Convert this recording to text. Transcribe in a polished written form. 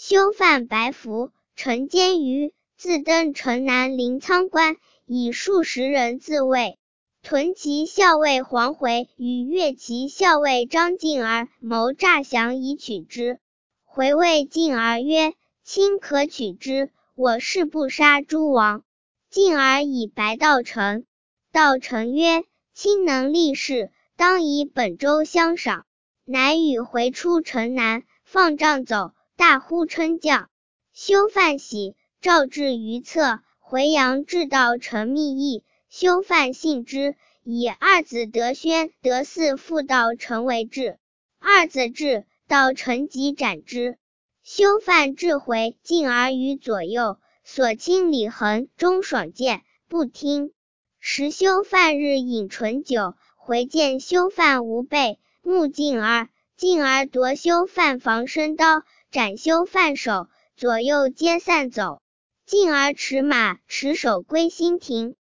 修范白服，乘监舆，自登城南临沧关，以数十人自卫。屯骑校尉黄回与越骑校尉张敬儿谋诈降以取之。回谓敬儿曰：卿可取之，我誓不杀诸王。敬儿以白道成。道成曰：卿能立事，当以本州相赏。乃与回出城南，放帐走，大呼称将。修范喜，诏至于册，回阳至道成密议。修范信之，以二子德宣、德嗣复道成为质。二子至，道成即斩之。修范至回，敬儿于左右，所亲李恒、钟爽见，不听。时修范日饮醇酒，回见修范无备，怒敬儿。敬儿夺修范防身刀，斩修范首，左右皆散走。敬儿持马持手归新亭。